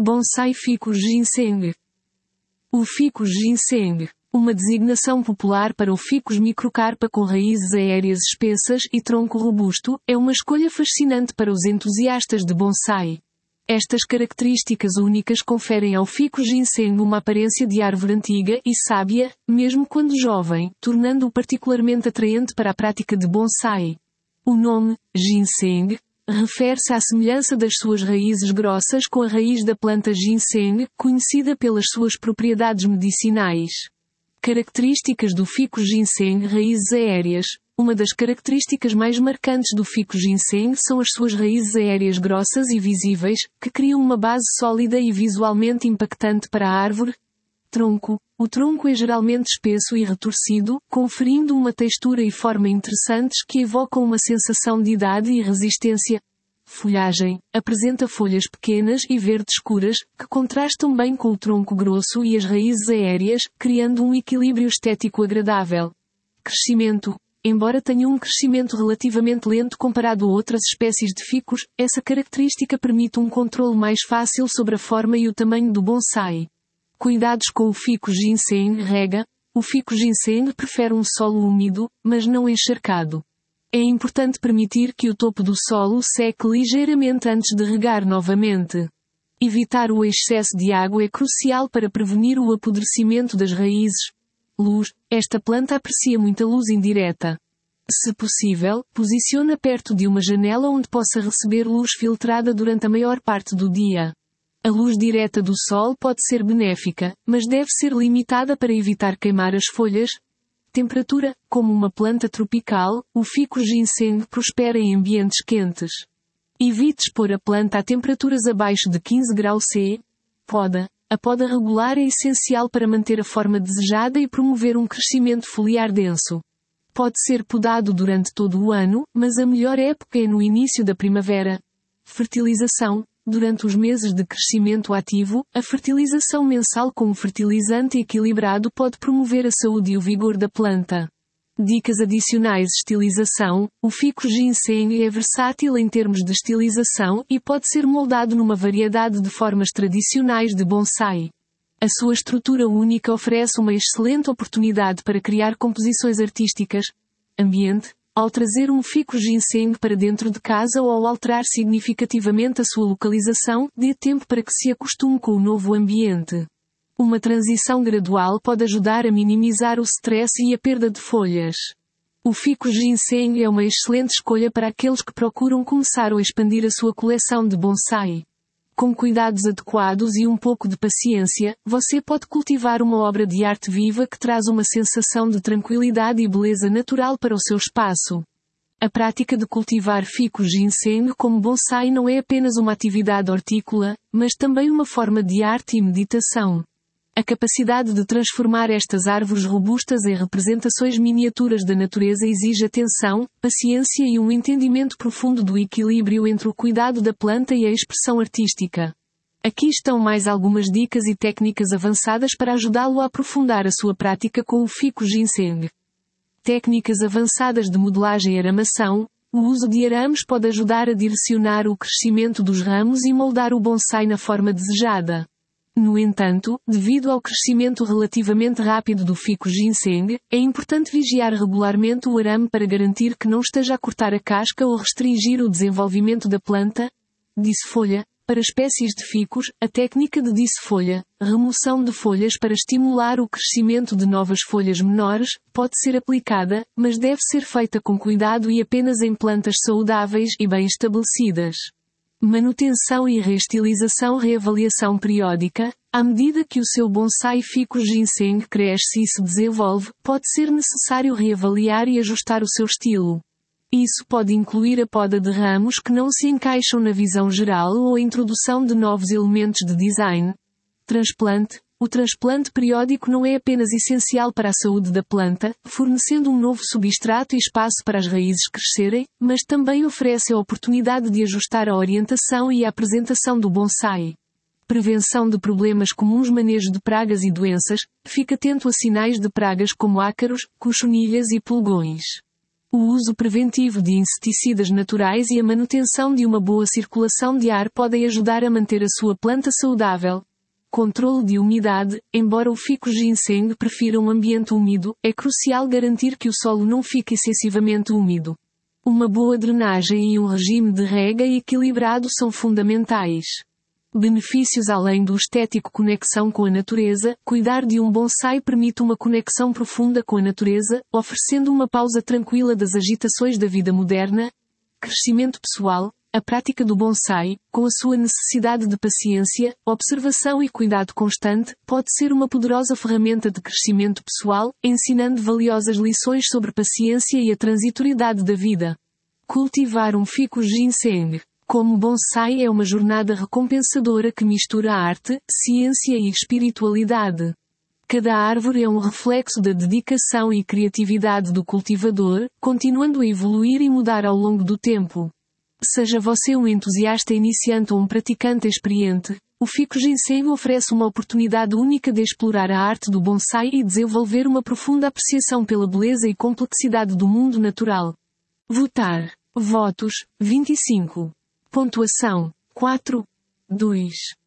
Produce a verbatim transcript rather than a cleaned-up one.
Bonsai Ficus ginseng. O Ficus ginseng, uma designação popular para o Ficus microcarpa com raízes aéreas espessas e tronco robusto, é uma escolha fascinante para os entusiastas de bonsai. Estas características únicas conferem ao Ficus ginseng uma aparência de árvore antiga e sábia, mesmo quando jovem, tornando-o particularmente atraente para a prática de bonsai. O nome, ginseng, refere-se à semelhança das suas raízes grossas com a raiz da planta ginseng, conhecida pelas suas propriedades medicinais. Características do Ficus ginseng: raízes aéreas. Uma das características mais marcantes do Ficus ginseng são as suas raízes aéreas grossas e visíveis, que criam uma base sólida e visualmente impactante para a árvore. Tronco. O tronco é geralmente espesso e retorcido, conferindo uma textura e forma interessantes que evocam uma sensação de idade e resistência. Folhagem. Apresenta folhas pequenas e verde escuras, que contrastam bem com o tronco grosso e as raízes aéreas, criando um equilíbrio estético agradável. Crescimento. Embora tenha um crescimento relativamente lento comparado a outras espécies de ficus, essa característica permite um controle mais fácil sobre a forma e o tamanho do bonsai. Cuidados com o Ficus ginseng. Rega. O Ficus ginseng prefere um solo úmido, mas não encharcado. É importante permitir que o topo do solo seque ligeiramente antes de regar novamente. Evitar o excesso de água é crucial para prevenir o apodrecimento das raízes. Luz. Esta planta aprecia muita luz indireta. Se possível, posiciona perto de uma janela onde possa receber luz filtrada durante a maior parte do dia. A luz direta do sol pode ser benéfica, mas deve ser limitada para evitar queimar as folhas. Temperatura. Como uma planta tropical, o Ficus ginseng prospera em ambientes quentes. Evite expor a planta a temperaturas abaixo de quinze graus Celsius. Poda. A poda regular é essencial para manter a forma desejada e promover um crescimento foliar denso. Pode ser podado durante todo o ano, mas a melhor época é no início da primavera. Fertilização. Durante os meses de crescimento ativo, a fertilização mensal com um fertilizante equilibrado pode promover a saúde e o vigor da planta. Dicas adicionais: estilização. O Ficus ginseng é versátil em termos de estilização e pode ser moldado numa variedade de formas tradicionais de bonsai. A sua estrutura única oferece uma excelente oportunidade para criar composições artísticas. Ambiente. Ao trazer um Ficus ginseng para dentro de casa ou ao alterar significativamente a sua localização, dê tempo para que se acostume com o novo ambiente. Uma transição gradual pode ajudar a minimizar o stress e a perda de folhas. O Ficus ginseng é uma excelente escolha para aqueles que procuram começar ou expandir a sua coleção de bonsai. Com cuidados adequados e um pouco de paciência, você pode cultivar uma obra de arte viva que traz uma sensação de tranquilidade e beleza natural para o seu espaço. A prática de cultivar Ficus ginseng como bonsai não é apenas uma atividade hortícola, mas também uma forma de arte e meditação. A capacidade de transformar estas árvores robustas em representações miniaturas da natureza exige atenção, paciência e um entendimento profundo do equilíbrio entre o cuidado da planta e a expressão artística. Aqui estão mais algumas dicas e técnicas avançadas para ajudá-lo a aprofundar a sua prática com o Ficus ginseng. Técnicas avançadas de modelagem e aramação. O uso de arames pode ajudar a direcionar o crescimento dos ramos e moldar o bonsai na forma desejada. No entanto, devido ao crescimento relativamente rápido do Ficus ginseng, é importante vigiar regularmente o arame para garantir que não esteja a cortar a casca ou restringir o desenvolvimento da planta. Disfolha. Para espécies de ficus, a técnica de disfolha, remoção de folhas para estimular o crescimento de novas folhas menores, pode ser aplicada, mas deve ser feita com cuidado e apenas em plantas saudáveis e bem estabelecidas. Manutenção e reestilização. Reavaliação periódica. À medida que o seu bonsai Ficus ginseng cresce e se desenvolve, pode ser necessário reavaliar e ajustar o seu estilo. Isso pode incluir a poda de ramos que não se encaixam na visão geral ou a introdução de novos elementos de design. Transplante. O transplante periódico não é apenas essencial para a saúde da planta, fornecendo um novo substrato e espaço para as raízes crescerem, mas também oferece a oportunidade de ajustar a orientação e a apresentação do bonsai. Prevenção de problemas comuns. Manejo de pragas e doenças. Fique atento a sinais de pragas como ácaros, cochonilhas e pulgões. O uso preventivo de inseticidas naturais e a manutenção de uma boa circulação de ar podem ajudar a manter a sua planta saudável. Controle de umidade. Embora o ficus ginseng prefira um ambiente úmido, é crucial garantir que o solo não fique excessivamente úmido. Uma boa drenagem e um regime de rega equilibrado são fundamentais. Benefícios. Além do estético conexão com a natureza, cuidar de um bonsai permite uma conexão profunda com a natureza, oferecendo uma pausa tranquila das agitações da vida moderna. Crescimento pessoal. A prática do bonsai, com a sua necessidade de paciência, observação e cuidado constante, pode ser uma poderosa ferramenta de crescimento pessoal, ensinando valiosas lições sobre paciência e a transitoriedade da vida. Cultivar um ficus ginseng como bonsai é uma jornada recompensadora que mistura arte, ciência e espiritualidade. Cada árvore é um reflexo da dedicação e criatividade do cultivador, continuando a evoluir e mudar ao longo do tempo. Seja você um entusiasta iniciante ou um praticante experiente, o ficus ginseng oferece uma oportunidade única de explorar a arte do bonsai e desenvolver uma profunda apreciação pela beleza e complexidade do mundo natural. Votar. Votos, vinte e cinco. Pontuação, quatro. dois.